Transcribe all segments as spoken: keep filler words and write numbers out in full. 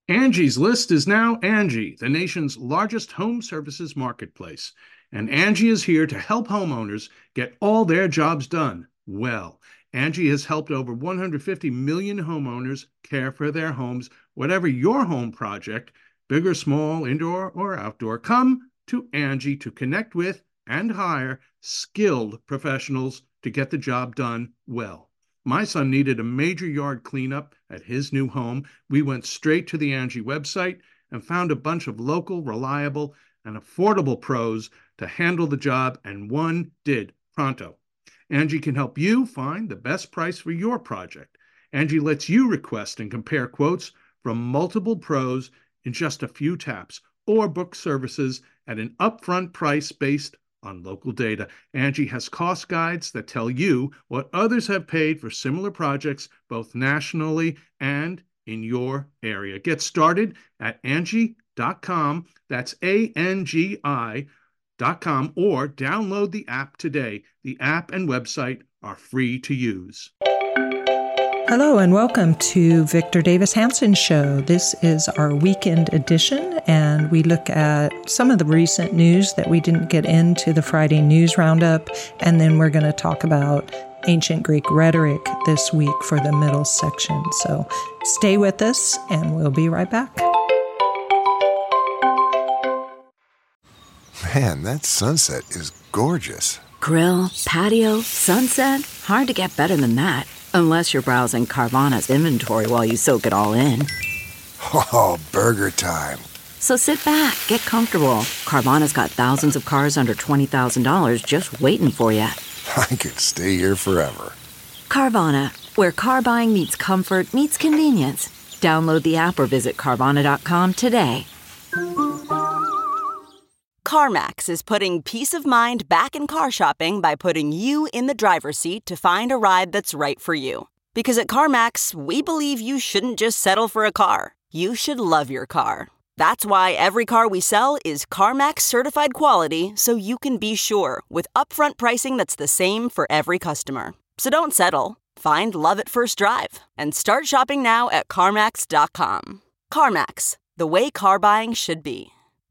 Angie's List is now Angie, the nation's largest home services marketplace. And Angie is here to help homeowners get all their jobs done well. Angie has helped over one hundred fifty million homeowners care for their homes. Whatever your home project, big or small, indoor or outdoor, come to Angie to connect with and hire skilled professionals to get the job done well. My son needed a major yard cleanup at his new home. We went straight to the Angie website and found a bunch of local, reliable, and affordable pros to handle the job, and one did pronto. Angie can help you find the best price for your project. Angie lets you request and compare quotes from multiple pros in just a few taps, or book services at an upfront price based on local data. Angie has cost guides that tell you what others have paid for similar projects, both nationally and in your area. Get started at Angie dot com. That's A N G I dot com, or download the app today. The app and website are free to use. Hello and welcome to Victor Davis Hanson Show. This is our weekend edition, and we look at some of the recent news that we didn't get into the Friday news roundup, and then we're going to talk about ancient Greek rhetoric this week for the middle section. So stay with us, and we'll be right back. Man, that sunset is gorgeous. Grill, patio, sunset. Hard to get better than that. Unless you're browsing Carvana's inventory while you soak it all in. Oh, burger time. So sit back, get comfortable. Carvana's got thousands of cars under twenty thousand dollars just waiting for you. I could stay here forever. Carvana, where car buying meets comfort, meets convenience. Download the app or visit Carvana dot com today. CarMax is putting peace of mind back in car shopping by putting you in the driver's seat to find a ride that's right for you. Because at CarMax, we believe you shouldn't just settle for a car. You should love your car. That's why every car we sell is CarMax certified quality, so you can be sure with upfront pricing that's the same for every customer. So don't settle. Find love at first drive and start shopping now at CarMax dot com. CarMax, the way car buying should be.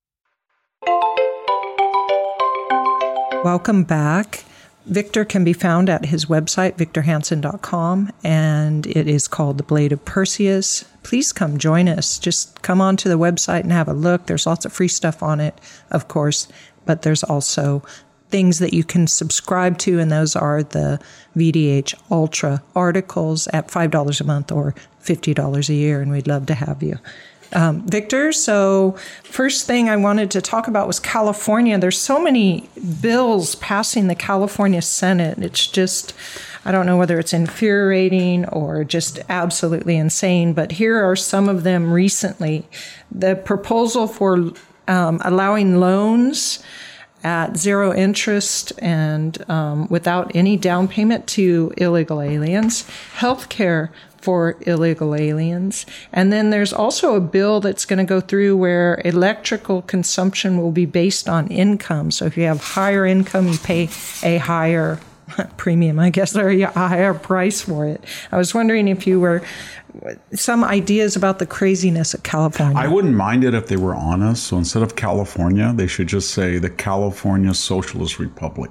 Welcome back. Victor can be found at his website, victor hanson dot com, and it is called The Blade of Perseus. Please come join us. Just come onto the website and have a look. There's lots of free stuff on it, of course, but there's also things that you can subscribe to, and those are the V D H Ultra articles at five dollars a month or fifty dollars a year, and we'd love to have you. Um, Victor, so first thing I wanted to talk about was California. There's so many bills passing the California Senate. It's just, I don't know whether it's infuriating or just absolutely insane, but here are some of them recently. The proposal for um, allowing loans at zero interest and um, without any down payment to illegal aliens, healthcare for illegal aliens. And then there's also a bill that's going to go through where electrical consumption will be based on income. So if you have higher income, you pay a higher premium, I guess, or a higher price for it. I was wondering if you were, some ideas about the craziness of California. I wouldn't mind it if they were honest. So instead of California, they should just say the California Socialist Republic.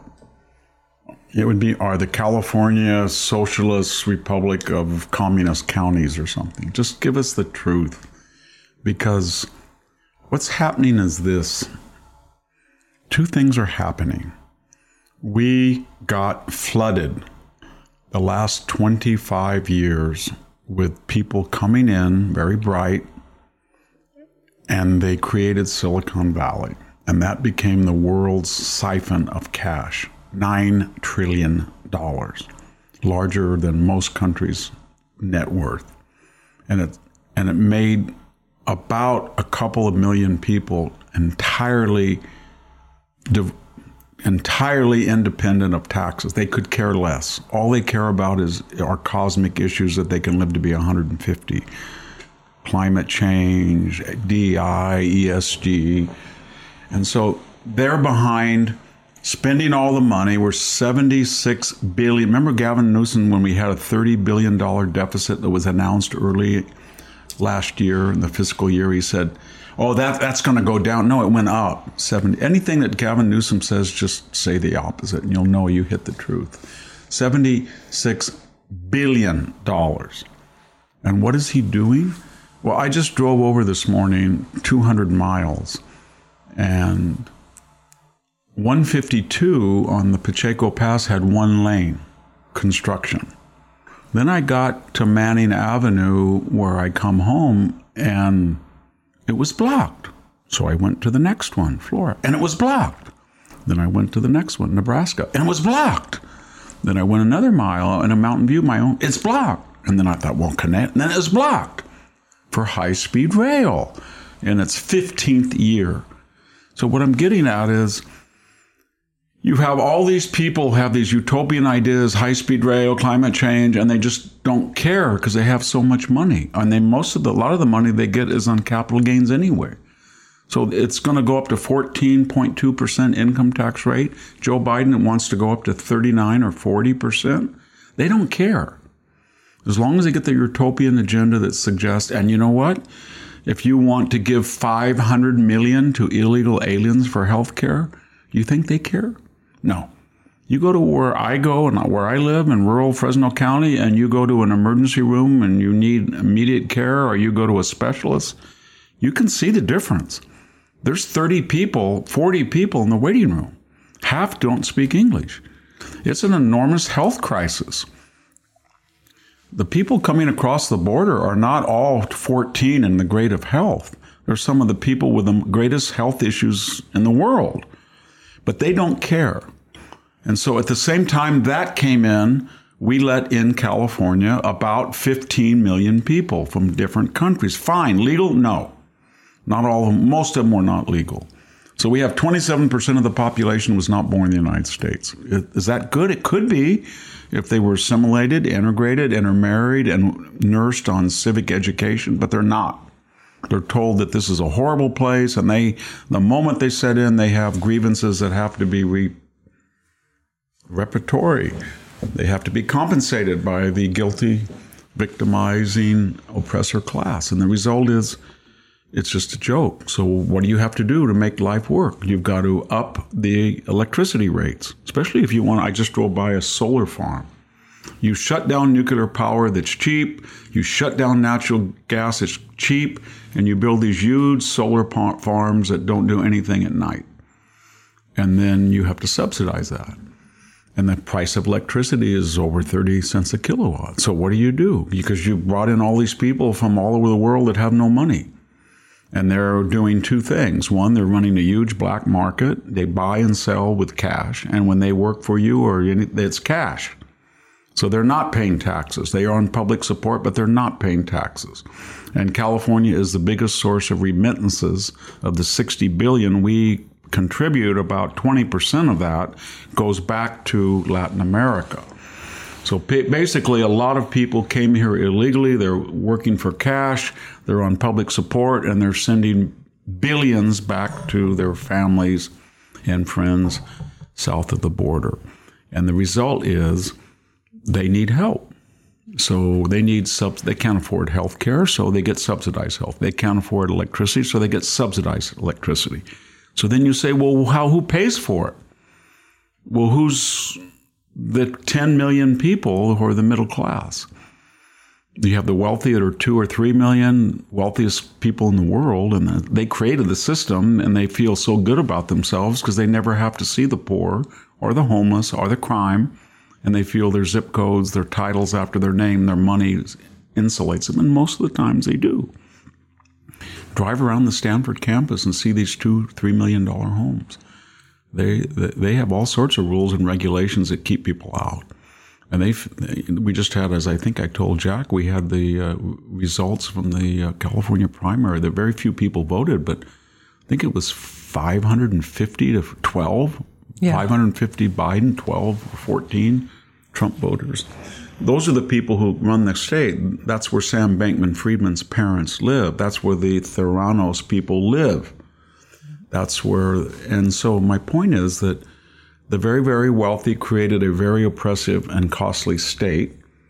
It would be, or the California Socialist Republic of Communist Counties or something. Just give us the truth. Because what's happening is this. Two things are happening. We got flooded the last twenty-five years with people coming in, very bright, and they created Silicon Valley. And that became the world's siphon of cash. Nine trillion dollars, larger than most countries' net worth, and it and it made about a couple of million people entirely, entirely independent of taxes. They could care less. All they care about is are cosmic issues that they can live to be one hundred fifty: climate change, D E I, E S G, and so they're behind. Spending all the money. We're seventy-six billion dollars. Remember Gavin Newsom when we had a thirty billion dollars deficit that was announced early last year, in the fiscal year, he said, oh, that that's going to go down. No, it went up. seventy Anything that Gavin Newsom says, just say the opposite, and you'll know you hit the truth. seventy-six billion dollars. And what is he doing? Well, I just drove over this morning two hundred miles, and one fifty-two on the Pacheco Pass had one lane, construction. Then I got to Manning Avenue where I come home, and it was blocked. So I went to the next one, Florida, and it was blocked. Then I went to the next one, Nebraska, and it was blocked. Then I went another mile in a Mountain View, my own, it's blocked. And then I thought, well, connect, and then it was blocked for high-speed rail in its fifteenth year. So what I'm getting at is, you have all these people have these utopian ideas, high-speed rail, climate change, and they just don't care because they have so much money. And they most of the, a lot of the money they get is on capital gains anyway. So it's going to go up to fourteen point two percent income tax rate. Joe Biden wants to go up to thirty-nine or forty percent. They don't care. As long as they get the utopian agenda that suggests, and you know what? If you want to give five hundred million dollars to illegal aliens for health care, you think they care? No. You go to where I go and where I live in rural Fresno County, and you go to an emergency room and you need immediate care, or you go to a specialist, you can see the difference. There's thirty people, forty people in the waiting room. Half don't speak English. It's an enormous health crisis. The people coming across the border are not all fourteen in the grade of health. They're some of the people with the greatest health issues in the world. But they don't care. And so at the same time that came in, we let in California about fifteen million people from different countries. Fine, legal? No. Not all of them. Most of them were not legal. So we have twenty-seven percent of the population was not born in the United States. Is that good? It could be if they were assimilated, integrated, intermarried, and nursed on civic education, but they're not. They're told that this is a horrible place, and they, the moment they set in, they have grievances that have to be re- repertory. They have to be compensated by the guilty, victimizing oppressor class. And the result is, it's just a joke. So what do you have to do to make life work? You've got to up the electricity rates, especially if you want. I just drove by a solar farm. You shut down nuclear power that's cheap. You shut down natural gas that's cheap. And you build these huge solar farms that don't do anything at night. And then you have to subsidize that. And the price of electricity is over thirty cents a kilowatt. So what do you do? Because you brought in all these people from all over the world that have no money. And they're doing two things. One, they're running a huge black market. They buy and sell with cash. And when they work for you, or it's cash. So they're not paying taxes. They are on public support, but they're not paying taxes. And California is the biggest source of remittances. Of the sixty billion dollars we contribute, about twenty percent of that goes back to Latin America. So basically, a lot of people came here illegally. They're working for cash. They're on public support, and they're sending billions back to their families and friends south of the border. And the result is they need help. So they need sub. They can't afford health care, so they get subsidized health. They can't afford electricity, so they get subsidized electricity. So then you say, well, how? Who pays for it? Well, who's the ten million people who are the middle class? You have the wealthy that are two or three million wealthiest people in the world, and they created the system, and they feel so good about themselves because they never have to see the poor or the homeless or the crime, and they feel their zip codes, their titles after their name, their money insulates them, and most of the times they do. Drive around the Stanford campus and see these two, three million dollar homes. They they have all sorts of rules and regulations that keep people out. And they, we just had, as I think I told Jack, we had the uh, results from the uh, California primary. There very few people voted, but I think it was five hundred fifty to twelve. Yeah. five hundred fifty Biden, twelve or fourteen Trump voters. Those are the people who run the state. That's where Sam Bankman-Friedman's parents live. That's where the Theranos people live. That's where, and so my point is that the very, very wealthy created a very oppressive and costly state,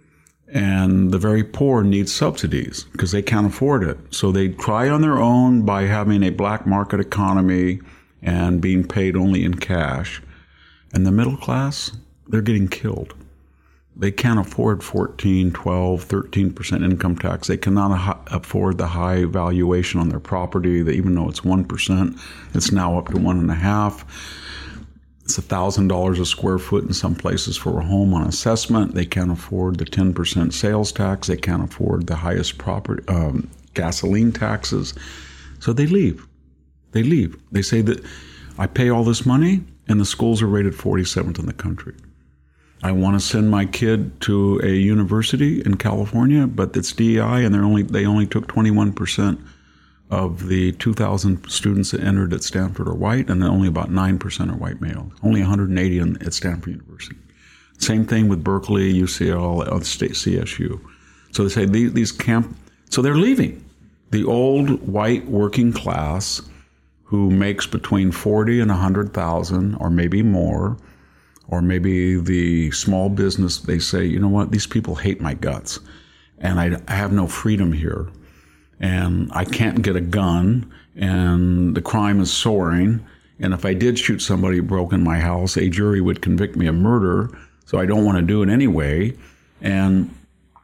And the very poor need subsidies because they can't afford it. So they try on their own by having a black market economy and being paid only in cash. And the middle class, they're getting killed. They can't afford fourteen, twelve, thirteen percent income tax. They cannot afford the high valuation on their property. That even though it's one percent, it's now up to one and a half. It's one thousand dollars a square foot in some places for a home on assessment. They can't afford the ten percent sales tax. They can't afford the highest property um, gasoline taxes. So they leave. They leave. They say that I pay all this money and the schools are rated forty-seventh in the country. I want to send my kid to a university in California, but it's D E I and they're only they only took twenty-one percent of the two thousand students that entered at Stanford are white, and only about nine percent are white males. Only one hundred eighty in, at Stanford University. Same thing with Berkeley, U C L, uh, State C S U. So they say these, these camp, so they're leaving. The old white working class who makes between forty and one hundred thousand, or maybe more, or maybe the small business, they say, you know what, these people hate my guts, and I, I have no freedom here. And I can't get a gun, and the crime is soaring. And if I did shoot somebody who broke in my house, a jury would convict me of murder, so I don't want to do it anyway. And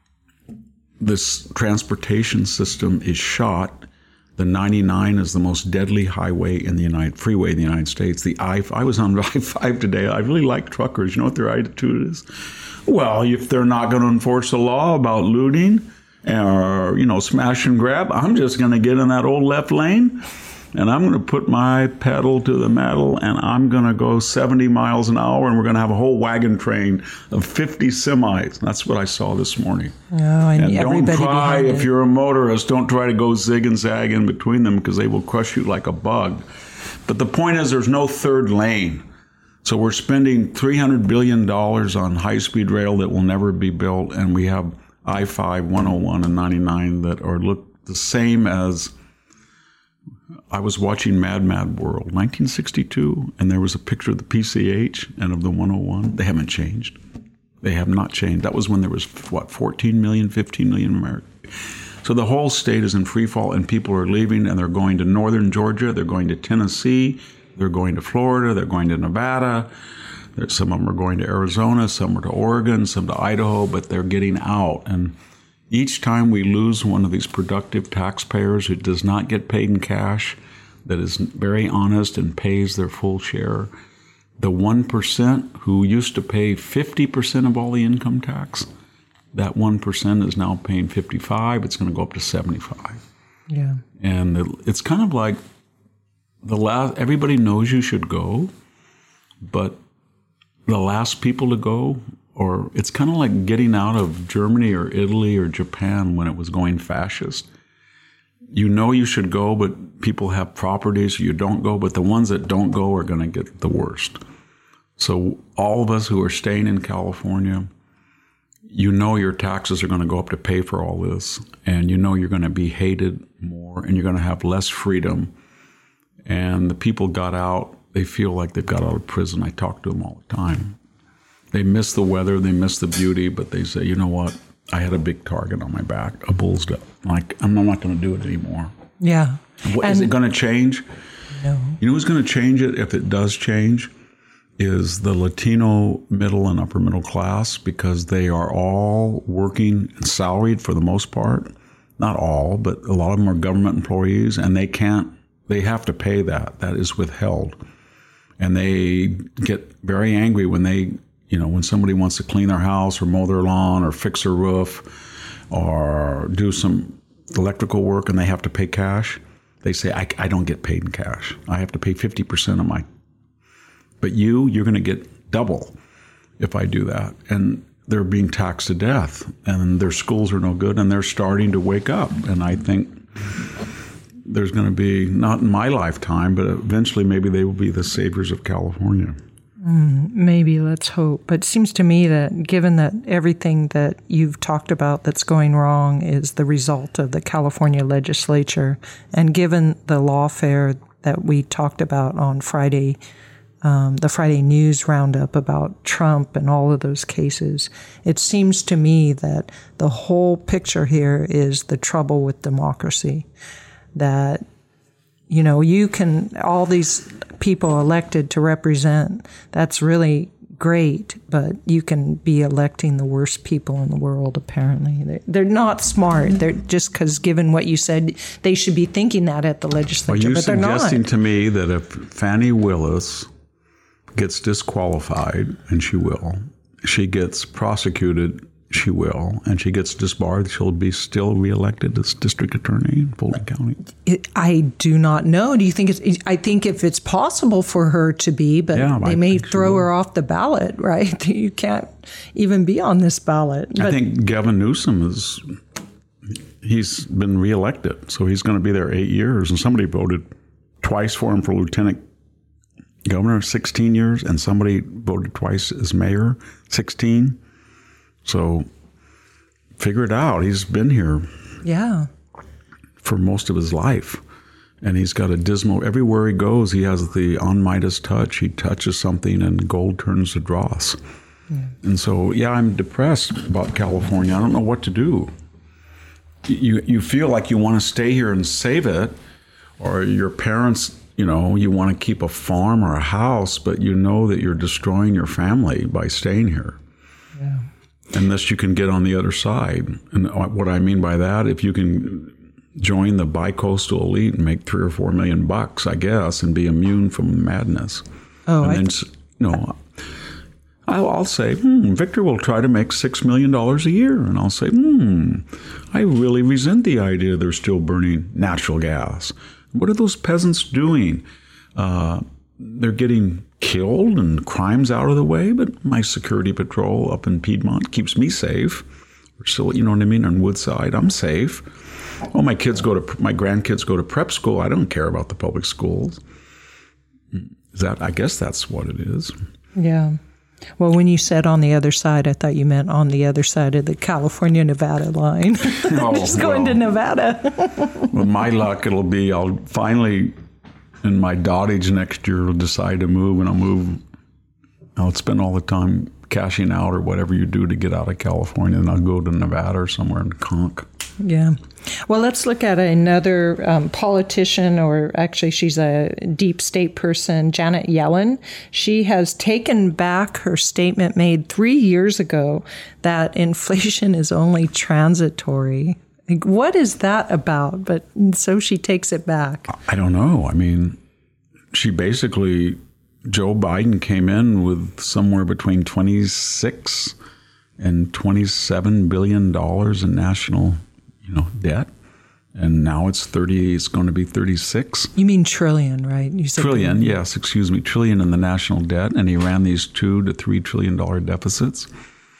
this transportation system is shot. The ninety-nine is the most deadly highway in the United freeway in the United States. The I I was on I five today. I really like truckers. You know what their attitude is? Well, if they're not going to enforce the law about looting or, you know, smash and grab, I'm just going to get in that old left lane and I'm going to put my pedal to the metal and I'm going to go seventy miles an hour and we're going to have a whole wagon train of fifty semis. That's what I saw this morning. Oh, and and don't everybody try, behind if it. you're a motorist, don't try to go zig and zag in between them because they will crush you like a bug. But the point is there's no third lane. So we're spending three hundred billion dollars on high-speed rail that will never be built, and we have I five, one oh one, and ninety-nine that are look the same as, I was watching Mad Mad World, nineteen sixty-two, and there was a picture of the P C H and of the one oh one. They haven't changed. They have not changed. That was when there was, what, fourteen million, fifteen million Americans. So the whole state is in free fall, and people are leaving, and they're going to northern Georgia, they're going to Tennessee, they're going to Florida, they're going to Nevada. There's, some of them are going to Arizona, some are to Oregon, some to Idaho, but they're getting out. And each time we lose one of these productive taxpayers who does not get paid in cash, that is very honest and pays their full share, the one percent who used to pay fifty percent of all the income tax, that one percent is now paying fifty-five. It's going to go up to seventy-five. Yeah. And it's kind of like the last, everybody knows you should go, but the last people to go, or it's kind of like getting out of Germany or Italy or Japan when it was going fascist. You know you should go, but people have properties, so you don't go, but the ones that don't go are going to get the worst. So all of us who are staying in California, you know your taxes are going to go up to pay for all this, and you know you're going to be hated more, and you're going to have less freedom. And the people got out, they feel like they've got out of prison. I talk to them all the time. They miss the weather, they miss the beauty, but they say, you know what? I had a big target on my back, a bull's death. Like, I'm not going to do it anymore. Yeah. What, And- is it going to change? No. You know who's going to change it if it does change? Is the Latino middle and upper middle class, because they are all working and salaried for the most part. Not all, but a lot of them are government employees, and they can't, they have to pay that. That is withheld. And they get very angry when they, you know, when somebody wants to clean their house or mow their lawn or fix their roof or do some electrical work and they have to pay cash. They say, I, I don't get paid in cash. I have to pay fifty percent of my, but you, you're going to get double if I do that. And they're being taxed to death, and their schools are no good, and they're starting to wake up. And I think there's going to be, not in my lifetime, but eventually maybe they will be the saviors of California. Mm, maybe, let's hope. But it seems to me that given that everything that you've talked about that's going wrong is the result of the California legislature, and given the lawfare that we talked about on Friday um, the Friday News roundup about Trump and all of those cases, it seems to me that the whole picture here is the trouble with democracy. That, you know, you can, all these people elected to represent, that's really great, but you can be electing the worst people in the world, apparently. They're, they're not smart. They're just because, given what you said, they should be thinking that at the legislature, Are you but they're not. suggesting to me that if Fannie Willis gets disqualified, and she will, she gets prosecuted, she will, and she gets disbarred, she'll be still reelected as district attorney in Fulton County? It, I do not know. Do you think it's, I think if it's possible for her to be, but yeah, they I may think throw her off the ballot, right? You can't even be on this ballot. I But, think Gavin Newsom is, he's been reelected, so he's going to be there eight years, and somebody voted twice for him for lieutenant governor, sixteen years, and somebody voted twice as mayor, sixteen. So figure it out. He's been here yeah. for most of his life. And he's got a dismal, everywhere he goes, he has the on Midas touch. He touches something and gold turns to dross. Yeah. And so, yeah, I'm depressed about California. I don't know what to do. You, you feel like you want to stay here and save it, or your parents, you know, you want to keep a farm or a house, but you know that you're destroying your family by staying here. Yeah. Unless you can get on the other side. And what I mean by that, if you can join the bi-coastal elite and make three or four million bucks, I guess, and be immune from madness. Oh, and I then, th- you know, I'll, I'll say, hmm, Victor will try to make six million dollars a year. And I'll say, hmm, I really resent the idea they're still burning natural gas. What are those peasants doing? Uh, they're getting killed and crime's out of the way, but my security patrol up in Piedmont keeps me safe. We're still, you know what I mean, on Woodside, I'm safe. Oh, my kids go to, my grandkids go to prep school. I don't care about the public schools. Is that, I guess that's what it is. Yeah. Well, when you said on the other side, I thought you meant on the other side of the California-Nevada line. Oh, Just going well, to Nevada. With my luck, it'll be, I'll finally, in my dotage next year, will decide to move, and I'll move. I'll spend all the time cashing out or whatever you do to get out of California, and I'll go to Nevada or somewhere and conk. Yeah. Well, let's look at another um, politician, or actually she's a deep state person, Janet Yellen. She has taken back her statement made three years ago that inflation is only transitory. Like, what is that about? But so she takes it back. I don't know. I mean, she basically, Joe Biden came in with somewhere between twenty-six and twenty-seven billion dollars in national, you know, debt. And now it's thirty, it's going to be thirty-six. You mean trillion, right? You said trillion, yes, excuse me, trillion in the national debt. And he ran these two to three trillion dollar deficits.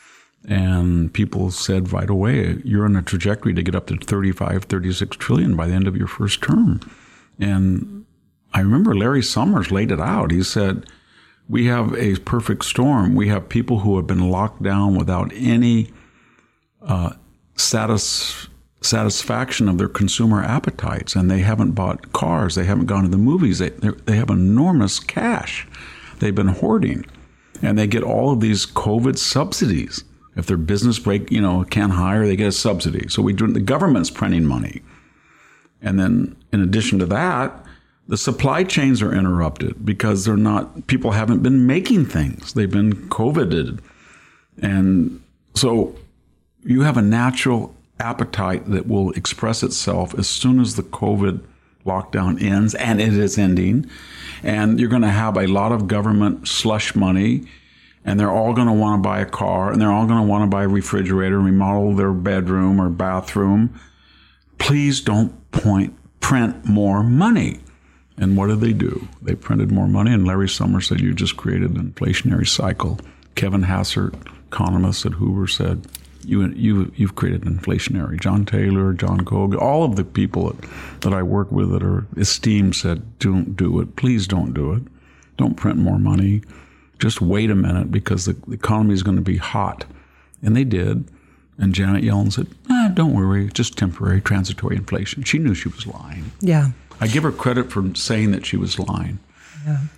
And people said right away, you're on a trajectory to get up to thirty-five, thirty-six trillion by the end of your first term. And I remember Larry Summers laid it out. He said, we have a perfect storm. We have people who have been locked down without any uh, satis- satisfaction of their consumer appetites. And they haven't bought cars. They haven't gone to the movies. They, they have enormous cash. They've been hoarding. And they get all of these COVID subsidies. If their business break, you know, can't hire, they get a subsidy. So we do, the government's printing money. And then in addition to that, the supply chains are interrupted because they're not, people haven't been making things. They've been COVIDed. And so you have a natural appetite that will express itself as soon as the COVID lockdown ends, and it is ending. And you're going to have a lot of government slush money, and they're all going to want to buy a car, and they're all going to want to buy a refrigerator, remodel their bedroom or bathroom. Please don't point, print more money. And what did they do? They printed more money, and Larry Summers said, you just created an inflationary cycle. Kevin Hassert, economist at Hoover, said, you, you, you've created an inflationary. John Taylor, John Koch, all of the people that, that I work with that are esteemed said, don't do it. Please don't do it. Don't print more money. Just wait a minute, because the, the economy is going to be hot. And they did. And Janet Yellen said, ah, don't worry, just temporary, transitory inflation. She knew she was lying. Yeah. I give her credit for saying that she was lying. Yeah.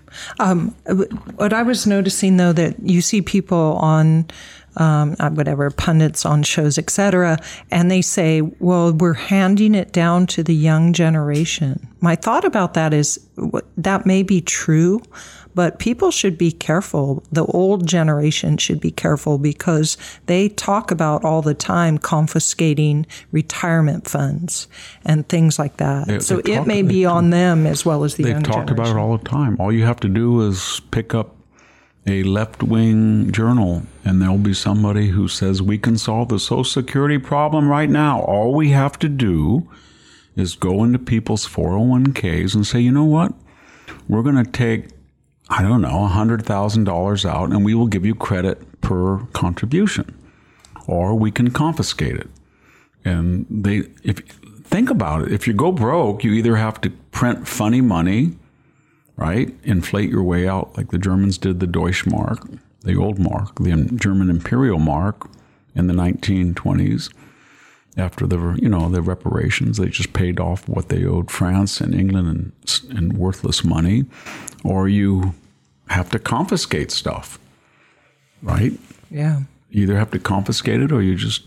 Um, what I was noticing, though, that you see people on um, whatever, pundits on shows, et cetera, and they say, well, we're handing it down to the young generation. My thought about that is that may be true, but people should be careful. The old generation should be careful because they talk about all the time confiscating retirement funds and things like that. They, so they it talk, may be talk, on them as well as the young generation. They talk about it all the time. All you have to do is pick up a left-wing journal, and there'll be somebody who says, we can solve the Social Security problem right now. All we have to do is go into people's four oh one k's and say, you know what? We're going to take, I don't know, one hundred thousand dollars out, and we will give you credit per contribution. Or we can confiscate it. And they, if think about it, if you go broke, you either have to print funny money, right? Inflate your way out like the Germans did the Deutschmark, the old mark, the German imperial mark in the nineteen twenties. After the, you know, the reparations, they just paid off what they owed France and England in, in worthless money. Or you have to confiscate stuff, right? Yeah. You either have to confiscate it or you just,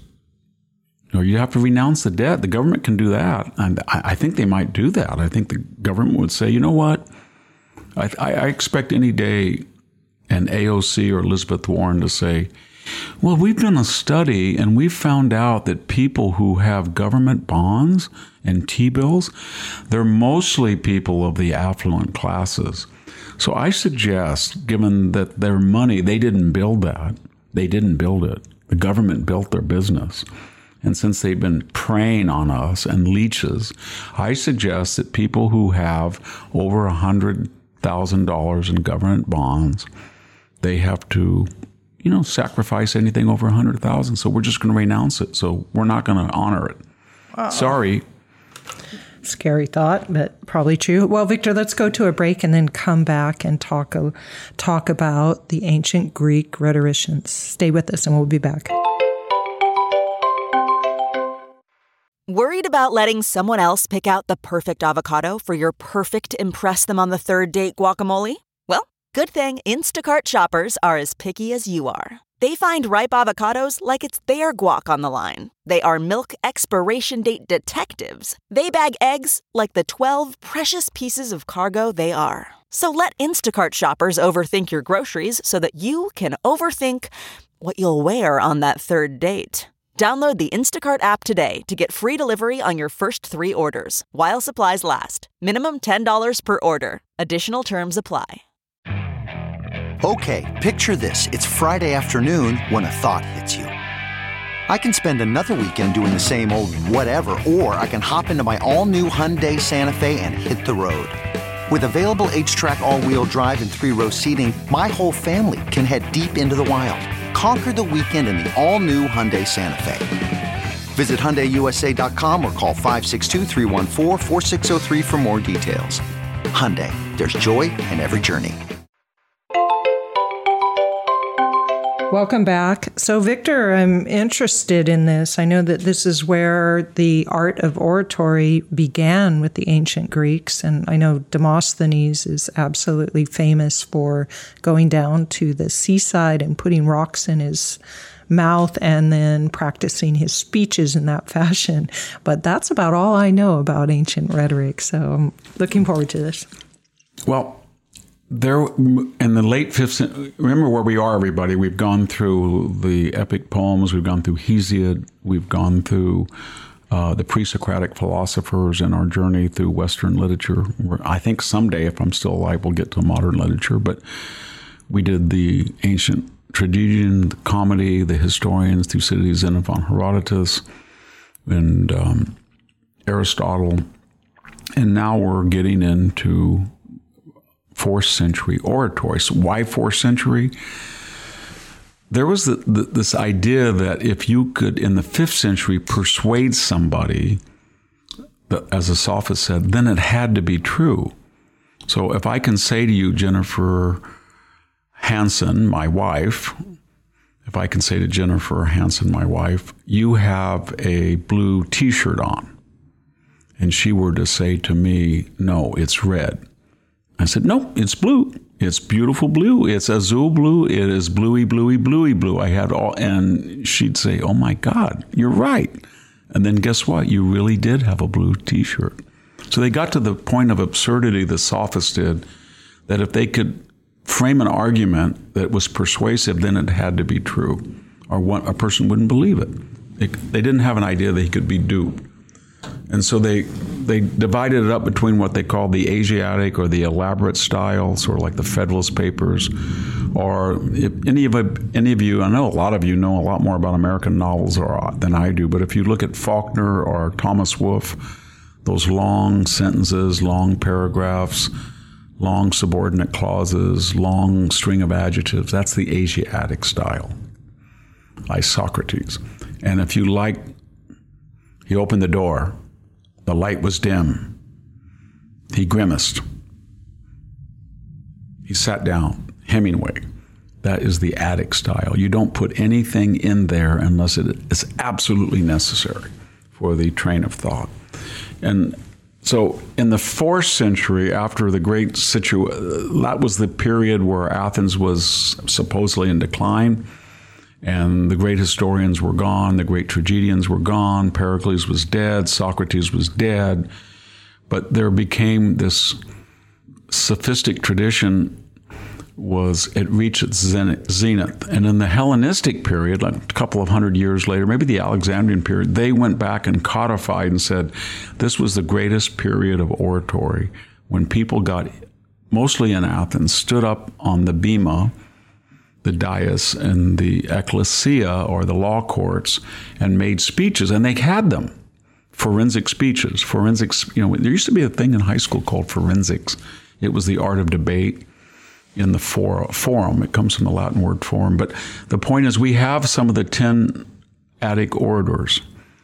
or you have to renounce the debt. The government can do that. And I, I think they might do that. I think the government would say, you know what? I, I expect any day an A O C or Elizabeth Warren to say, well, we've done a study and we've found out that people who have government bonds and T-bills, they're mostly people of the affluent classes. So I suggest, given that their money, they didn't build that. They didn't build it. The government built their business. And since they've been preying on us and leeches, I suggest that people who have over one hundred thousand dollars in government bonds, they have to, you know, sacrifice anything over one hundred thousand dollars. So we're just going to renounce it. So we're not going to honor it. Wow. Sorry. Scary thought, but probably true. Well, Victor, let's go to a break and then come back and talk, uh, talk about the ancient Greek rhetoricians. Stay with us and we'll be back. Worried about letting someone else pick out the perfect avocado for your perfect impress them on the third date guacamole? Well, good thing Instacart shoppers are as picky as you are. They find ripe avocados like it's their guac on the line. They are milk expiration date detectives. They bag eggs like the twelve precious pieces of cargo they are. So let Instacart shoppers overthink your groceries so that you can overthink what you'll wear on that third date. Download the Instacart app today to get free delivery on your first three orders, while supplies last. Minimum ten dollars per order. Additional terms apply. Okay, picture this. It's Friday afternoon when a thought hits you. I can spend another weekend doing the same old whatever, or I can hop into my all-new Hyundai Santa Fe and hit the road. With available H-Track all-wheel drive and three-row seating, my whole family can head deep into the wild. Conquer the weekend in the all-new Hyundai Santa Fe. Visit Hyundai U S A dot com or call five six two, three one four, four six zero three for more details. Hyundai, there's joy in every journey. Welcome back. So, Victor, I'm interested in this. I know that this is where the art of oratory began with the ancient Greeks. And I know Demosthenes is absolutely famous for going down to the seaside and putting rocks in his mouth and then practicing his speeches in that fashion. But that's about all I know about ancient rhetoric. So I'm looking forward to this. Well, there, in the late fifth century, remember where we are, everybody. We've gone through the epic poems. We've gone through Hesiod. We've gone through uh, the pre-Socratic philosophers in our journey through Western literature. I think someday, if I'm still alive, we'll get to modern literature. But we did the ancient tragedian, the comedy, the historians, Thucydides, Xenophon, Herodotus, and um, Aristotle. And now we're getting into fourth century oratory. So why fourth century? There was the, the, this idea that if you could, in the fifth century, persuade somebody, that, as a sophist said, then it had to be true. So if I can say to you, Jennifer Hansen, my wife, if I can say to Jennifer Hansen, my wife, you have a blue T-shirt on, and she were to say to me, no, it's red. I said, no, it's blue. It's beautiful blue. It's azul blue. It is bluey, bluey, bluey blue. I had all, and she'd say, oh my God, you're right. And then guess what? You really did have a blue T-shirt. So they got to the point of absurdity, the sophists did, that if they could frame an argument that was persuasive, then it had to be true, or one, a person wouldn't believe it. They, they didn't have an idea that he could be duped. And so they they divided it up between what they called the Asiatic or the elaborate style, sort of like the Federalist Papers, or if any of any of you, I know a lot of you know a lot more about American novels or, than I do, but if you look at Faulkner or Thomas Wolfe, those long sentences, long paragraphs, long subordinate clauses, long string of adjectives, that's the Asiatic style, like Socrates. And if you like, he opened the door. The light was dim. He grimaced. He sat down. Hemingway. That is the Attic style. You don't put anything in there unless it is absolutely necessary for the train of thought. And so in the fourth century, after the great situation, that was the period where Athens was supposedly in decline. And the great historians were gone, the great tragedians were gone, Pericles was dead, Socrates was dead. But there became this sophistic tradition was, it reached its zenith. And in the Hellenistic period, like a couple of hundred years later, maybe the Alexandrian period, they went back and codified and said, this was the greatest period of oratory, when people got, mostly in Athens, stood up on the bema, the dais and the ecclesia or the law courts, and made speeches, and they had them, forensic speeches. Forensics, you know, there used to be a thing in high school called forensics. It was the art of debate in the for, forum. It comes from the Latin word forum. But the point is, we have some of the ten Attic orators,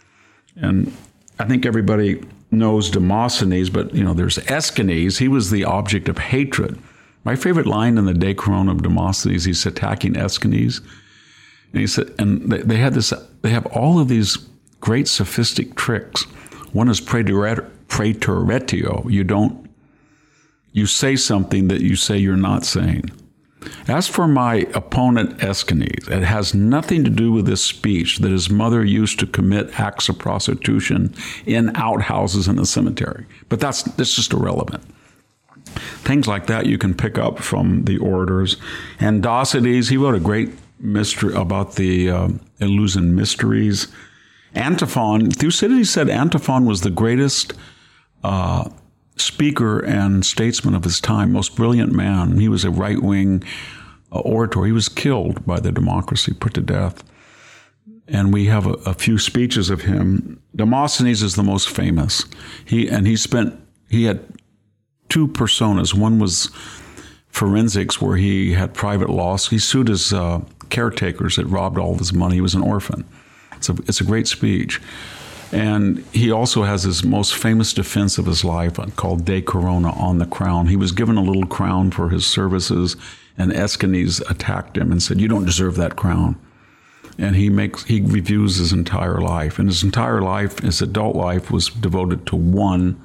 and I think everybody knows Demosthenes, but you know, there's Aeschines. He was the object of hatred. My favorite line in the De Corona of Demosthenes, he's attacking Aeschines, and he said, and they, they had this, they have all of these great sophistic tricks. One is praeteretio. You don't, you say something that you say you're not saying. As for my opponent Aeschines, it has nothing to do with this speech that his mother used to commit acts of prostitution in outhouses in the cemetery. But that's, that's just irrelevant. Things like that you can pick up from the orators. And Docides, he wrote a great mystery about the uh, Eleusinian mysteries. Antiphon, Thucydides said Antiphon was the greatest uh, speaker and statesman of his time, most brilliant man. He was a right-wing uh, orator. He was killed by the democracy, put to death. And we have a, a few speeches of him. Demosthenes is the most famous. He and he spent, he had two personas. One was forensics, where he had private loss. He sued his uh, caretakers that robbed all of his money. He was an orphan. It's a, it's a great speech. And he also has his most famous defense of his life called De Corona, on the crown. He was given a little crown for his services, and Aeschines attacked him and said, you don't deserve that crown. And he makes he reviews his entire life. And his entire life, his adult life, was devoted to one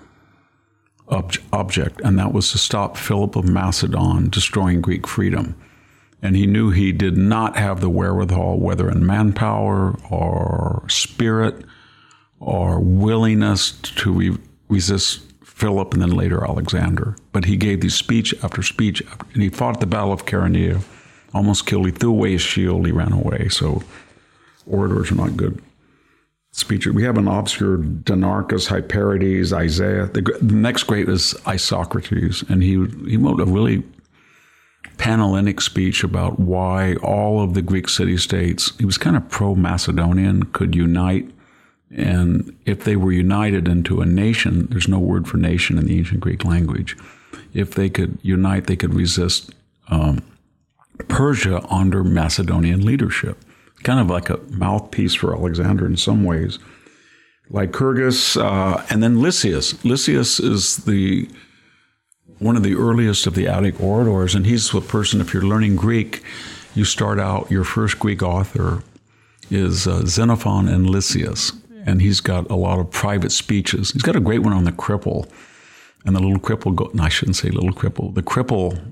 object, and that was to stop Philip of Macedon destroying Greek freedom. And he knew he did not have the wherewithal, whether in manpower or spirit or willingness, to re- resist Philip and then later Alexander. But he gave these speech after speech, after, and he fought the Battle of Chaeronea, almost killed. He threw away his shield. He ran away. So orators are not good speeches. We have an obscure Dinarchus, Hyperides, Isaiah. The, the next great is Isocrates, and he he wrote a really Panhellenic speech about why all of the Greek city-states, he was kind of pro-Macedonian, could unite. And if they were united into a nation, there's no word for nation in the ancient Greek language. If they could unite, they could resist um, Persia under Macedonian leadership. Kind of like a mouthpiece for Alexander in some ways. Lycurgus, uh, and then Lysias. Lysias is the one of the earliest of the Attic orators, and he's the person, if you're learning Greek, you start out, your first Greek author is uh, Xenophon and Lysias, and he's got a lot of private speeches. He's got a great one on the cripple, and the little cripple, go, no, I shouldn't say little cripple, the cripple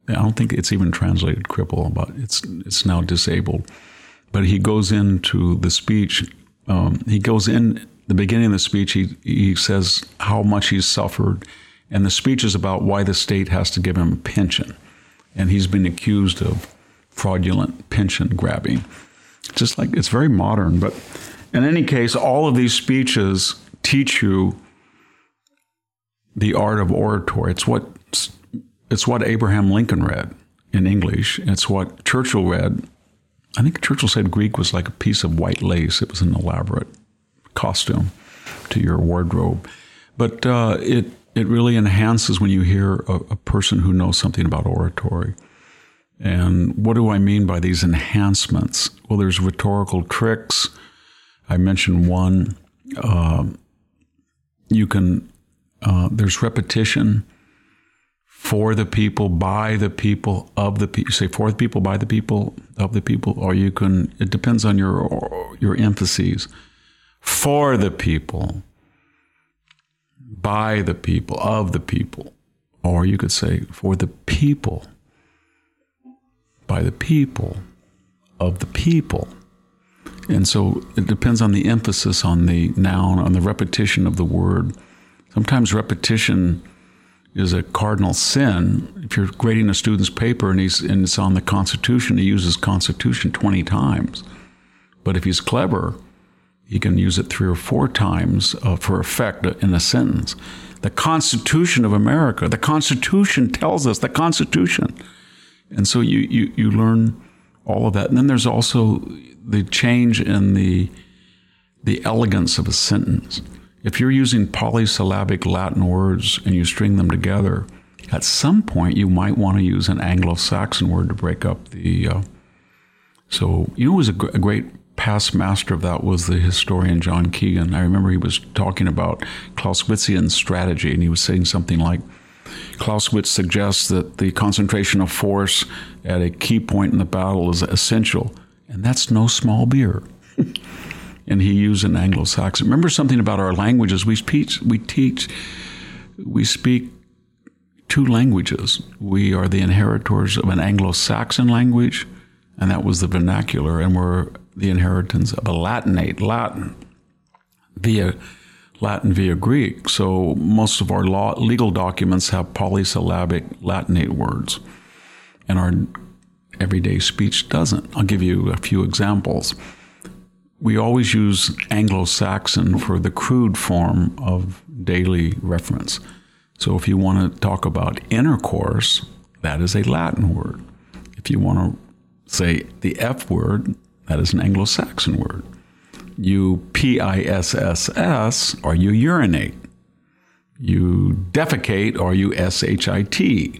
I don't think it's even translated cripple, but it's it's now disabled. But he goes into the speech. Um, he goes in the beginning of the speech. He he says how much he's suffered, and the speech is about why the state has to give him a pension, and he's been accused of fraudulent pension grabbing. Just like it's very modern, but in any case, all of these speeches teach you the art of oratory. It's what it's what Abraham Lincoln read in English. It's what Churchill read. I think Churchill said Greek was like a piece of white lace. It was an elaborate costume to your wardrobe. But uh, it it really enhances when you hear a, a person who knows something about oratory. And what do I mean by these enhancements? Well, there's rhetorical tricks. I mentioned one. Uh, you can, uh, there's repetition for the people, by the people, of the people. You say for the people, by the people, of the people, or you can, it depends on your your emphases. For the people, by the people, of the people. Or you could say for the people, by the people, of the people. And so it depends on the emphasis on the noun, on the repetition of the word. Sometimes repetition is a cardinal sin. If you're grading a student's paper and he's and it's on the Constitution, he uses Constitution twenty times. But if he's clever, he can use it three or four times uh, for effect in a sentence. The Constitution of America, the Constitution tells us, the Constitution. And so you, you, you learn all of that. And then there's also the change in the the elegance of a sentence. If you're using polysyllabic Latin words and you string them together, at some point you might want to use an Anglo-Saxon word to break up the... Uh, so, you know who was a, gr- a great past master of that was the historian John Keegan. I remember he was talking about Clausewitzian strategy, and he was saying something like, Clausewitz suggests that the concentration of force at a key point in the battle is essential, and that's no small beer. And he used an Anglo-Saxon. Remember something about our languages. We teach, we teach, we speak two languages. We are the inheritors of an Anglo-Saxon language, and that was the vernacular, and we're the inheritance of a Latinate, Latin, via Latin via Greek. So most of our law, legal documents have polysyllabic Latinate words, and our everyday speech doesn't. I'll give you a few examples. We always use Anglo-Saxon for the crude form of daily reference. So if you want to talk about intercourse, that is a Latin word. If you want to say the F word, that is an Anglo-Saxon word. You P I S S S, or you urinate. You defecate, or you S H I T.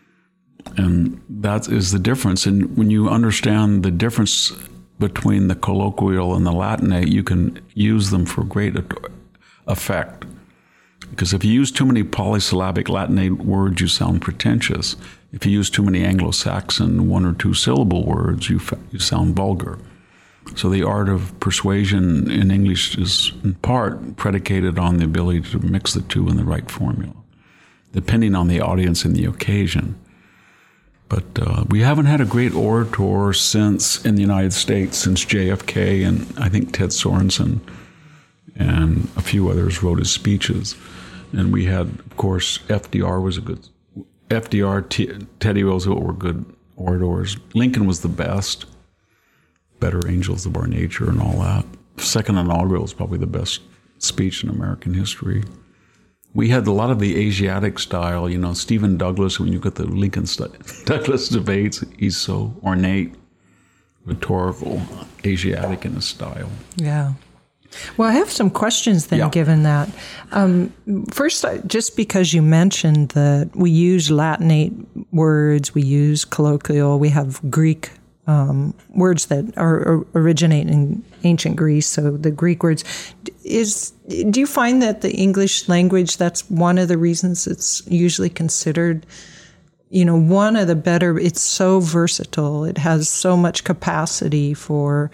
And that is the difference. And when you understand the difference between the colloquial and the Latinate, you can use them for great effect. Because if you use too many polysyllabic Latinate words, you sound pretentious. If you use too many Anglo-Saxon one or two syllable words, you you sound vulgar. So the art of persuasion in English is in part predicated on the ability to mix the two in the right formula, depending on the audience and the occasion. But uh, we haven't had a great orator since, in the United States, since J F K, and I think Ted Sorensen and a few others wrote his speeches. And we had, of course, F D R was a good, F D R, T, Teddy Roosevelt were good orators. Lincoln was the best. Better Angels of Our Nature and all that. Second inaugural is probably the best speech in American history. We had a lot of the Asiatic style, you know, Stephen Douglas, when you get the Lincoln Douglas debates, he's so ornate, rhetorical, Asiatic in his style. Yeah. Well, I have some questions then, yeah. given that. Um, first, just because you mentioned that we use Latinate words, we use colloquial, we have Greek um, words that are, originate in ancient Greece, so the Greek words. Is do you find that the English language, that's one of the reasons it's usually considered, you know, one of the better, it's so versatile, it has so much capacity for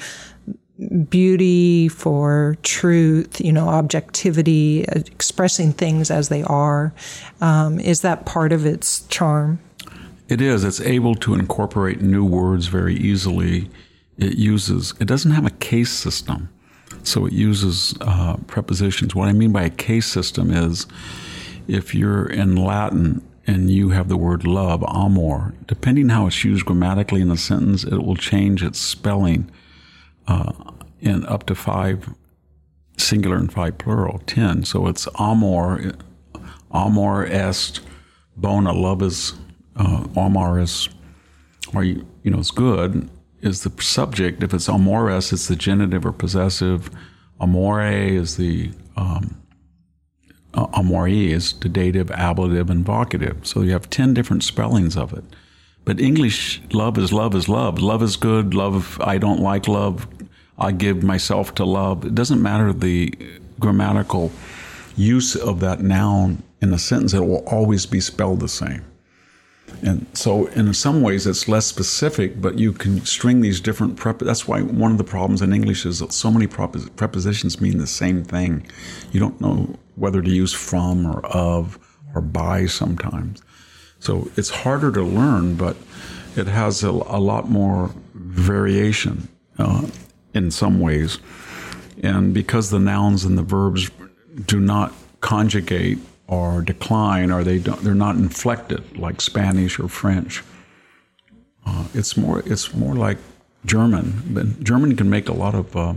beauty, for truth, you know, objectivity, expressing things as they are. Um, is that part of its charm? It is. It's able to incorporate new words very easily. It uses, it doesn't have a case system, so it uses uh, prepositions. What I mean by a case system is if you're in Latin and you have the word love, amor, depending how it's used grammatically in a sentence, it will change its spelling uh, in up to five singular and five plural, ten. So it's amor, amor est bona, love is, uh, amor is, or you, you know, it's good, is the subject. If it's amores, it's the genitive or possessive. Amore is the, um, uh, amore is the dative, ablative, and vocative. So you have ten different spellings of it. But English, love is love is love. Love is good. Love, I don't like love. I give myself to love. It doesn't matter the grammatical use of that noun in a sentence. It will always be spelled the same. And so in some ways it's less specific, but you can string these different prep. That's why one of the problems in English is that so many prepos- prepositions mean the same thing. You don't know whether to use from or of or by sometimes. So it's harder to learn, but it has a, a lot more variation uh, in some ways. And because the nouns and the verbs do not conjugate or decline, or they don't, they're not inflected like Spanish or French. Uh, it's more, it's more like German. But German can make a lot of, uh,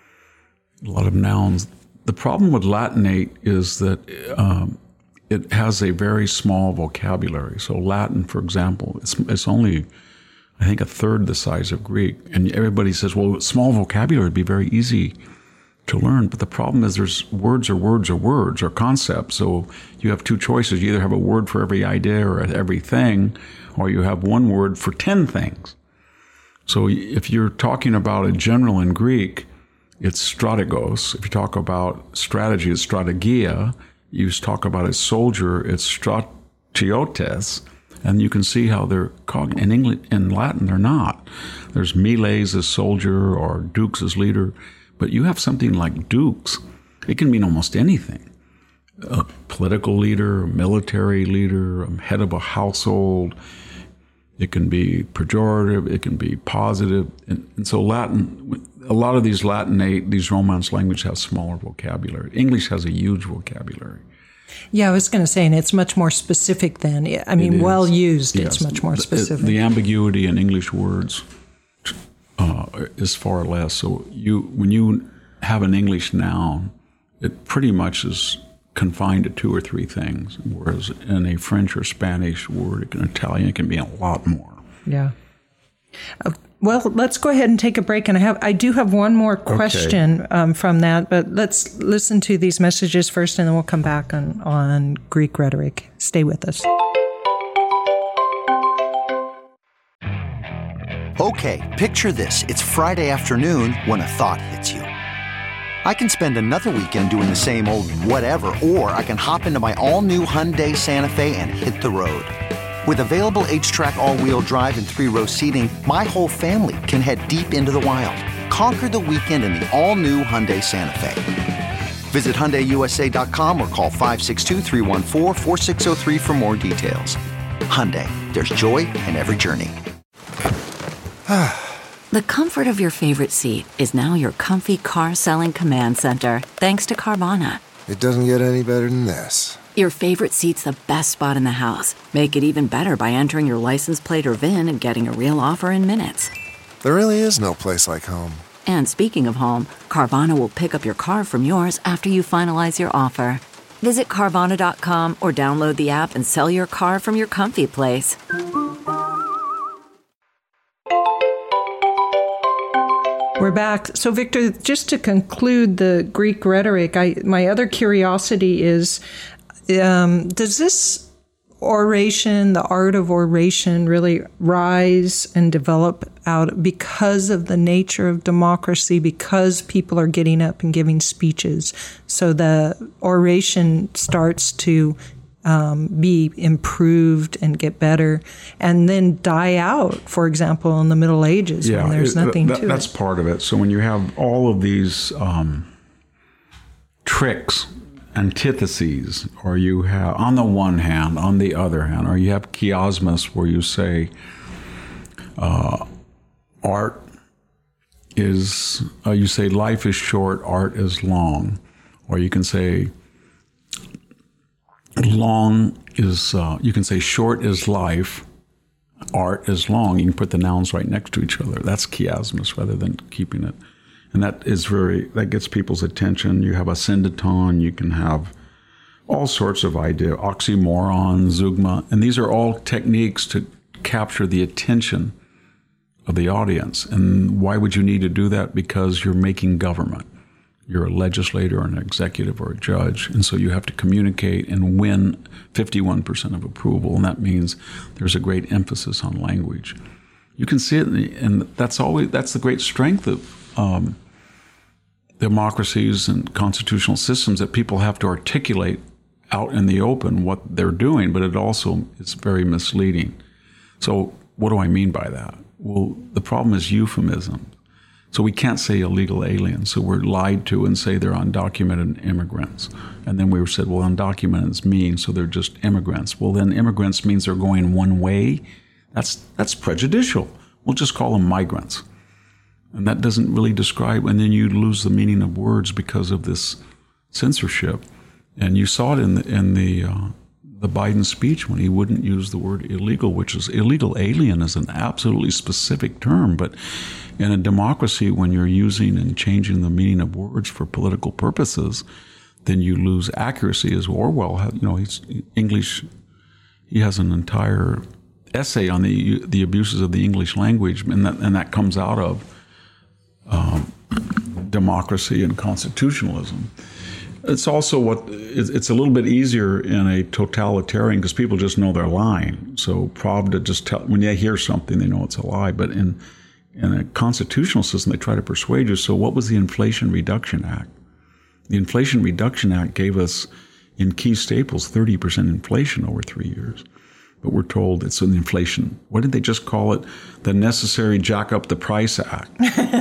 a lot of nouns. The problem with Latinate is that um, it has a very small vocabulary. So Latin, for example, it's it's only, I think, a third the size of Greek. And everybody says, well, small vocabulary would be very easy to learn, but the problem is there's words or words or words or concepts. So you have two choices. You either have a word for every idea or everything, or you have one word for ten things. So if you're talking about a general in Greek, it's strategos. If you talk about strategy, it's strategia. You talk about a soldier, it's stratiotes. And you can see how they're cog- in English, in Latin, they're not. There's miles as soldier or dux as leader. But you have something like dukes. It can mean almost anything. A political leader, a military leader, a head of a household. It can be pejorative. It can be positive. And, and so Latin, a lot of these Latinate, these Romance languages have smaller vocabulary. English has a huge vocabulary. Yeah, I was going to say, and it's much more specific than, I mean, well used, yes. It's much more specific. The, the ambiguity in English words Uh, is far less. So you, when you have an English noun, it pretty much is confined to two or three things, whereas in a French or Spanish word, in Italian, it can be a lot more. Yeah. Uh, well, let's go ahead and take a break. And I have, I do have one more question okay. um, from that, but let's listen to these messages first, and then we'll come back on, on Greek rhetoric. Stay with us. Okay, picture this. It's Friday afternoon when a thought hits you. I can spend another weekend doing the same old whatever, or I can hop into my all-new Hyundai Santa Fe and hit the road. With available H-Track all-wheel drive and three-row seating, my whole family can head deep into the wild. Conquer the weekend in the all-new Hyundai Santa Fe. Visit Hyundai U S A dot com or call five six two, three one four, four six zero three for more details. Hyundai, there's joy in every journey. The comfort of your favorite seat is now your comfy car selling command center, thanks to Carvana. It doesn't get any better than this. Your favorite seat's the best spot in the house. Make it even better by entering your license plate or V I N and getting a real offer in minutes. There really is no place like home. And speaking of home, Carvana will pick up your car from yours after you finalize your offer. Visit Carvana dot com or download the app and sell your car from your comfy place. We're back. So, Victor, just to conclude the Greek rhetoric, I, my other curiosity is, um, does this oration, the art of oration, really rise and develop out because of the nature of democracy, because people are getting up and giving speeches? So the oration starts to Um, be improved and get better, and then die out, for example, in the Middle Ages yeah, when there's it, nothing that, to that's it. That's part of it. So when you have all of these um, tricks antitheses, or you have on the one hand, on the other hand, or you have chiasmus where you say uh, art is, uh, you say life is short, art is long, or you can say long is, uh, you can say short is life, art is long. You can put the nouns right next to each other. That's chiasmus rather than keeping it. And that is very, that gets people's attention. You have a syndeton, you can have all sorts of ideas, oxymoron, zeugma, and these are all techniques to capture the attention of the audience. And why would you need to do that? Because you're making government. You're a legislator or an executive or a judge, and so you have to communicate and win fifty-one percent of approval, and that means there's a great emphasis on language. You can see it, in the, and that's always that's the great strength of Um, democracies and constitutional systems, that people have to articulate out in the open what they're doing, but it also is very misleading. So what do I mean by that? Well, the problem is euphemism. So we can't say illegal aliens, so we're lied to and say they're undocumented immigrants. And then we were said, well, undocumented mean, so they're just immigrants. Well, then immigrants means they're going one way. That's that's prejudicial. We'll just call them migrants. And that doesn't really describe, and then you lose the meaning of words because of this censorship. And you saw it in the, in the, uh, the Biden speech when he wouldn't use the word illegal, which is illegal alien is an absolutely specific term. But in a democracy, when you're using and changing the meaning of words for political purposes, then you lose accuracy. As Orwell had, you know, he's English, he has an entire essay on the the abuses of the English language, and that, and that comes out of Um, democracy and constitutionalism. It's also what it's a little bit easier in a totalitarian because people just know they're lying. So Pravda just tell, when they hear something, they know it's a lie. But in in a constitutional system, they try to persuade you. So what was the Inflation Reduction Act? The Inflation Reduction Act gave us in key staples thirty percent inflation over three years. But we're told it's an inflation. What did they just call it? The Necessary Jack Up the Price Act.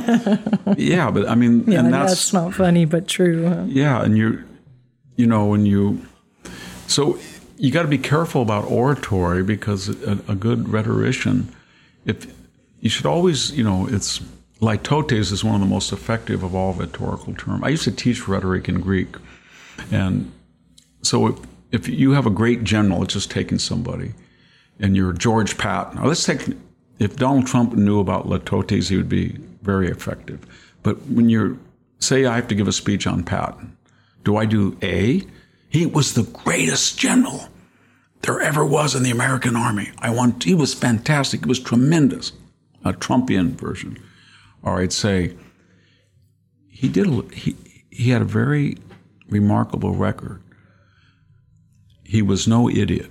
Yeah, but I mean, yeah, and that's, that's not funny, but true. Huh? Yeah, and you, you know, when you, so you got to be careful about oratory because a, a good rhetorician, if you should always, you know, it's litotes is one of the most effective of all rhetorical terms. I used to teach rhetoric in Greek, and so if, if you have a great general, it's just taking somebody. And you're George Patton. Now let's take, if Donald Trump knew about litotes, he would be very effective. But when you're, say I have to give a speech on Patton, do I do A? He was the greatest general there ever was in the American Army. I want, he was fantastic. It was tremendous. A Trumpian version. Or I'd say, he did, a, he, he had a very remarkable record. He was no idiot.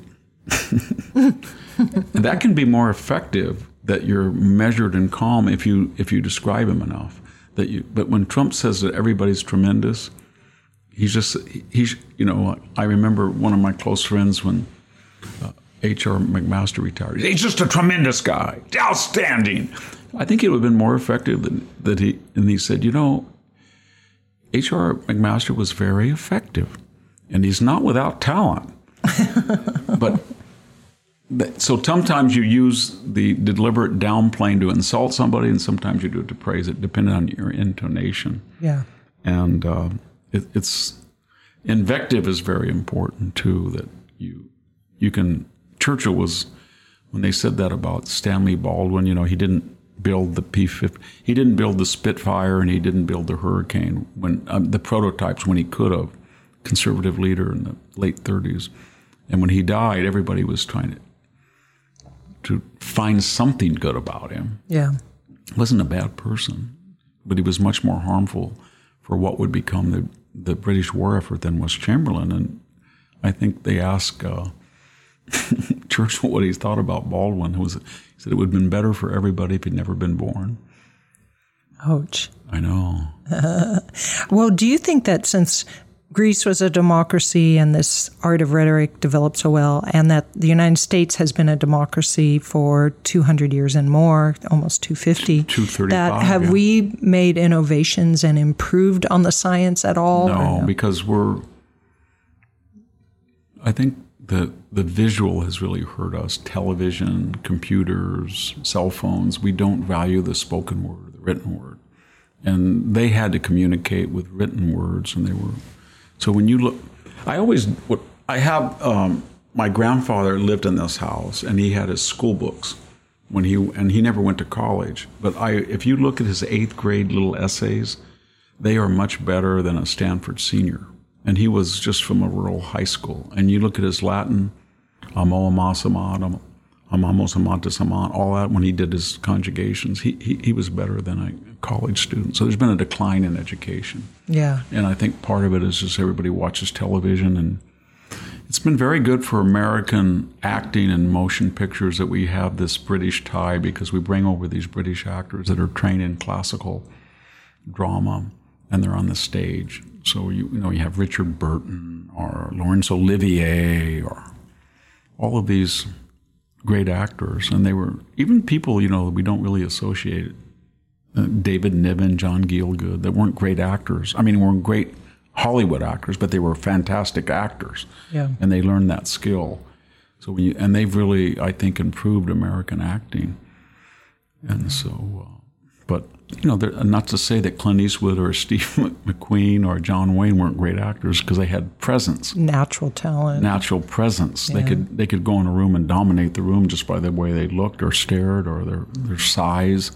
And that can be more effective, that you're measured and calm if you if you describe him enough. That you, but when Trump says that everybody's tremendous, he's just he's you know I remember one of my close friends when uh, H R McMaster retired. He's just a tremendous guy, outstanding. I think it would have been more effective than that he and he said, you know, H R McMaster was very effective, and he's not without talent. But so sometimes you use the deliberate downplaying to insult somebody, and sometimes you do it to praise it, depending on your intonation. Yeah. And uh, it, it's invective is very important too. That you you can. Churchill was, when they said that about Stanley Baldwin, you know, he didn't build the P fifty, he didn't build the Spitfire, and he didn't build the Hurricane when um, the prototypes when he could have. Conservative leader in the late thirties. And when he died, everybody was trying to to find something good about him. Yeah. He wasn't a bad person, but he was much more harmful for what would become the, the British war effort than was Chamberlain. And I think they asked uh, Churchill what he thought about Baldwin. He, was, he said it would have been better for everybody if he'd never been born. Ouch. I know. Uh, well, do you think that since Greece was a democracy and this art of rhetoric developed so well, and that the United States has been a democracy for two hundred years and more, almost two hundred fifty, two thirty-five, that have yeah. we made innovations and improved on the science at all? No, no? because we're I think the the visual has really hurt us. Television, computers, cell phones. We don't value the spoken word, the written word, and they had to communicate with written words, and they were. So when you look, I always what I have. Um, my grandfather lived in this house, and he had his school books when he and he never went to college. But I, if you look at his eighth grade little essays, they are much better than a Stanford senior. And he was just from a rural high school. And you look at his Latin, amo amasamad, amamos amatis aman, all that when he did his conjugations, he, he he was better than a college student. So there's been a decline in education. Yeah. And I think part of it is just everybody watches television, and it's been very good for American acting and motion pictures that we have this British tie, because we bring over these British actors that are trained in classical drama, and they're on the stage. So you, you know, you have Richard Burton or Laurence Olivier or all of these great actors, and they were even people, you know, we don't really associate. Uh, David Niven, John Gielgud, that weren't great actors. I mean, weren't great Hollywood actors, but they were fantastic actors. Yeah. And they learned that skill. So we, and they've really, I think, improved American acting. And so, uh, but, you know, not to say that Clint Eastwood or Steve McQueen or John Wayne weren't great actors, because they had presence. Natural talent. Natural presence. Yeah. They could they could go in a room and dominate the room just by the way they looked or stared, or their, their size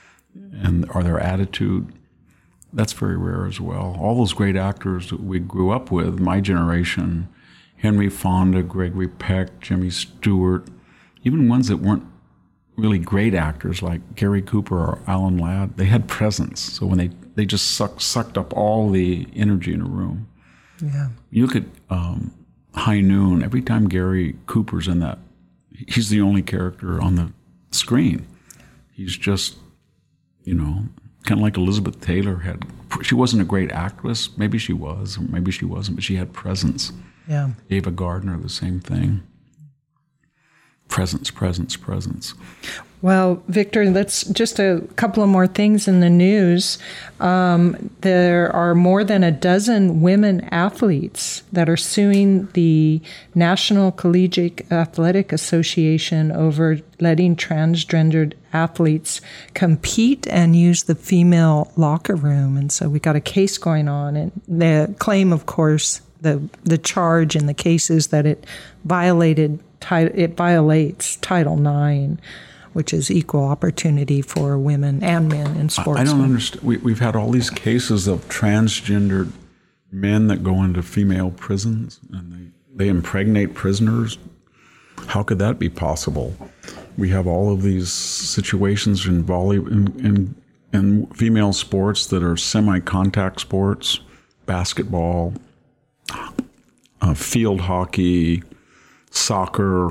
and or their attitude. That's very rare as well. All those great actors that we grew up with, my generation, Henry Fonda, Gregory Peck, Jimmy Stewart, even ones that weren't really great actors like Gary Cooper or Alan Ladd, they had presence. So when they, they just sucked, sucked up all the energy in a room. Yeah. You look at um, High Noon, every time Gary Cooper's in that, he's the only character on the screen. He's just, you know, kind of like Elizabeth Taylor had. She wasn't a great actress. Maybe she was, or maybe she wasn't, but she had presence. Yeah. Ava Gardner, the same thing. Presence, presence, presence. Well, Victor, let's just a couple of more things in the news. Um, there are more than a dozen women athletes that are suing the National Collegiate Athletic Association over letting transgendered athletes compete and use the female locker room. And so we got a case going on. And the claim, of course, the the charge in the case is that it violated it violates Title nine, which is equal opportunity for women and men in sports. I don't understand. We, we've had all these cases of transgendered men that go into female prisons and they, they impregnate prisoners. How could that be possible? We have all of these situations in volley in, in, in female sports that are semi-contact sports, basketball, uh, field hockey, soccer,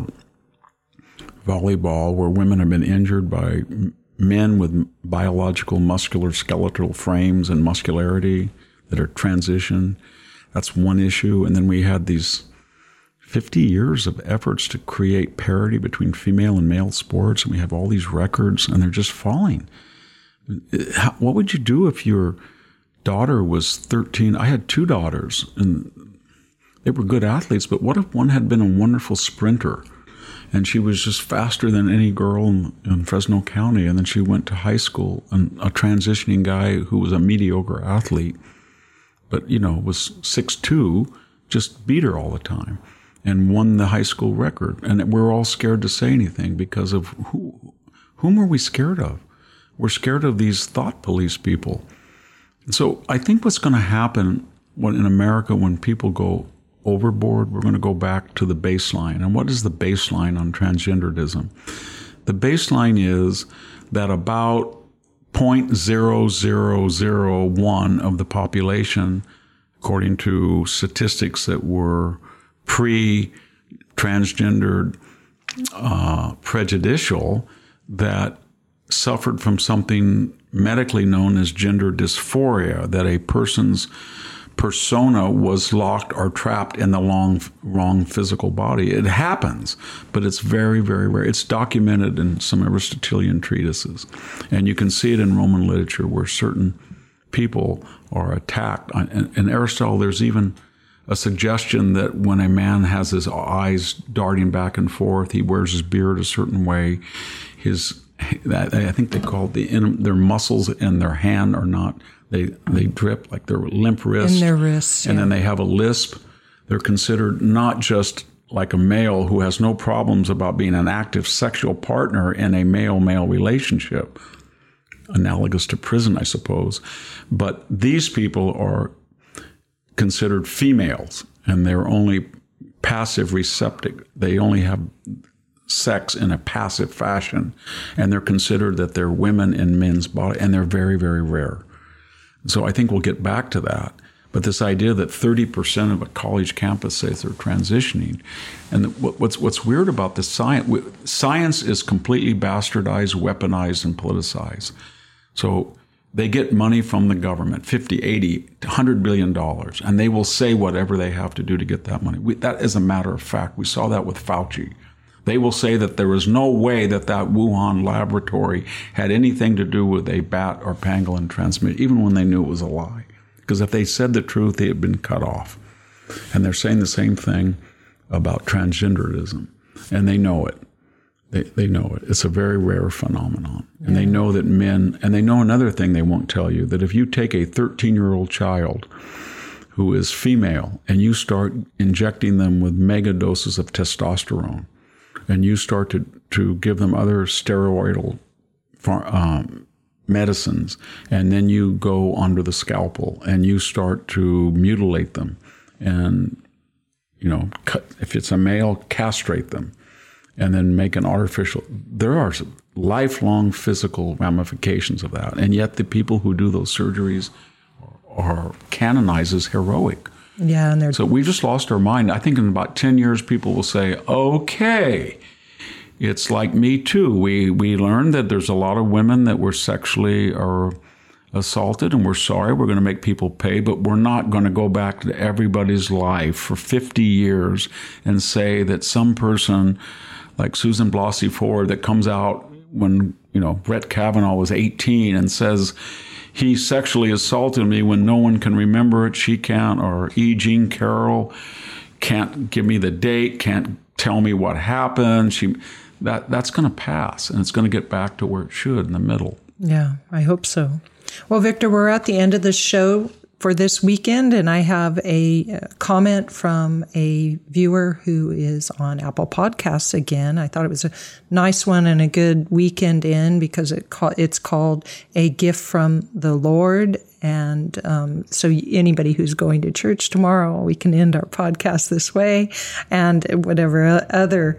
volleyball, where women have been injured by men with biological muscular skeletal frames and muscularity that are transitioned. That's one issue. And then we had these fifty years of efforts to create parity between female and male sports, and we have all these records, and they're just falling. What would you do if your daughter was thirteen? I had two daughters, and they were good athletes, but what if one had been a wonderful sprinter and she was just faster than any girl in, in Fresno County, and then she went to high school, and a transitioning guy who was a mediocre athlete, but, you know, was six two, just beat her all the time and won the high school record. And we're all scared to say anything because of who, whom are we scared of? We're scared of these thought police people. And so I think what's going to happen when in America, when people go overboard, we're going to go back to the baseline. And what is the baseline on transgenderism? The baseline is that about zero point zero zero zero one of the population, according to statistics that were pre-transgendered uh, prejudicial, that suffered from something medically known as gender dysphoria, that a person's persona was locked or trapped in the long, wrong physical body. It happens, but it's very, very rare. It's documented in some Aristotelian treatises, and you can see it in Roman literature where certain people are attacked. In, in Aristotle, there's even a suggestion that when a man has his eyes darting back and forth, he wears his beard a certain way. His, I think they call it the their muscles in their hand are not, they they drip like their limp wrists. In their wrists, and yeah. then they have a lisp. They're considered not just like a male who has no problems about being an active sexual partner in a male-male relationship, analogous to prison, I suppose. But these people are considered females, and they're only passive receptive. They only have sex in a passive fashion, and they're considered that they're women in men's body, and they're very, very rare. So I think we'll get back to that. But this idea that thirty percent of a college campus says they're transitioning, and what's what's weird about the science, science is completely bastardized, weaponized, and politicized. So they get money from the government, fifty, eighty, one hundred billion dollars, and they will say whatever they have to do to get that money. We, that is a matter of fact. We saw that with Fauci. They will say that there was no way that that Wuhan laboratory had anything to do with a bat or pangolin transmission, even when they knew it was a lie. Because if they said the truth, they had been cut off. And they're saying the same thing about transgenderism. And they know it. They they know it. It's a very rare phenomenon. Yeah. And they know that men, and they know another thing they won't tell you, that if you take a thirteen-year-old child who is female and you start injecting them with mega doses of testosterone, and you start to, to give them other steroidal um, medicines, and then you go under the scalpel and you start to mutilate them and, you know, cut, if it's a male, castrate them and then make an artificial, there are lifelong physical ramifications of that. And yet the people who do those surgeries are canonized as heroic. Yeah, and they're so we just lost our mind. I think in about ten years, people will say, okay, it's like Me Too. We we learned that there's a lot of women that were sexually or assaulted, and we're sorry. We're going to make people pay, but we're not going to go back to everybody's life for fifty years and say that some person like Susan Blasey Ford that comes out when, you know, Brett Kavanaugh was eighteen and says he sexually assaulted me when no one can remember it. She can't, or E. Jean Carroll can't give me the date, can't tell me what happened. She that that's going to pass, and it's going to get back to where it should, in the middle. Yeah, I hope so. Well, Victor, we're at the end of the show for this weekend, and I have a comment from a viewer who is on Apple Podcasts again. I thought it was a nice one and a good weekend in because it ca- it's called A Gift from the Lord. And um, so anybody who's going to church tomorrow, we can end our podcast this way, and whatever other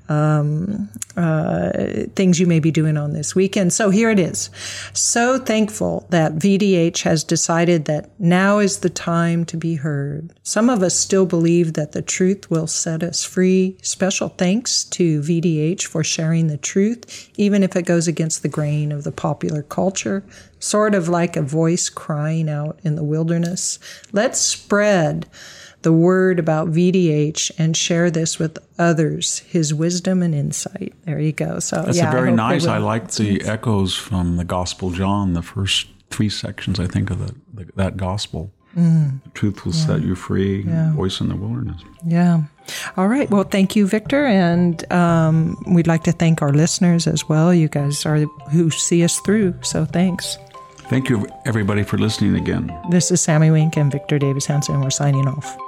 um, uh, things you may be doing on this weekend. So here it is. So thankful that V D H has decided that now is the time to be heard. Some of us still believe that the truth will set us free. Special thanks to V D H for sharing the truth, even if it goes against the grain of the popular culture. Sort of like a voice crying out in the wilderness. Let's spread the word about V D H and share this with others, his wisdom and insight. There you go. So That's yeah, a very I nice. will. I like the echoes from the Gospel John, the first three sections, I think, of the, the, that gospel. Mm. The truth will yeah. set you free, yeah. voice in the wilderness. Yeah. All right. Well, thank you, Victor. And um, we'd like to thank our listeners as well. You guys are who see us through. So thanks. Thank you, everybody, for listening again. This is Sammy Wink and Victor Davis Hanson. We're signing off.